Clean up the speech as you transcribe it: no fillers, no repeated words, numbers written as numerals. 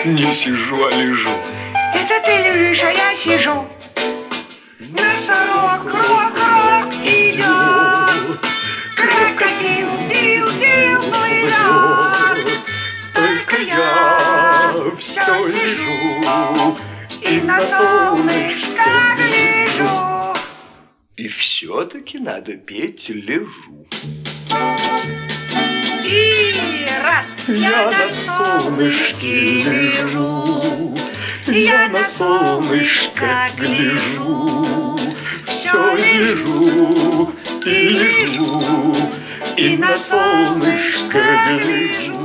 Не сижу, а лежу. Это ты лежишь, а я сижу. Носорог, крок идет, крокодил, дил плывет. Только я все сижу и на солнышко гляжу. И все-таки надо петь «Лежу». И раз я на солнышке лежу, я на солнышко гляжу, все лежу и лежу, и на солнышко гляжу.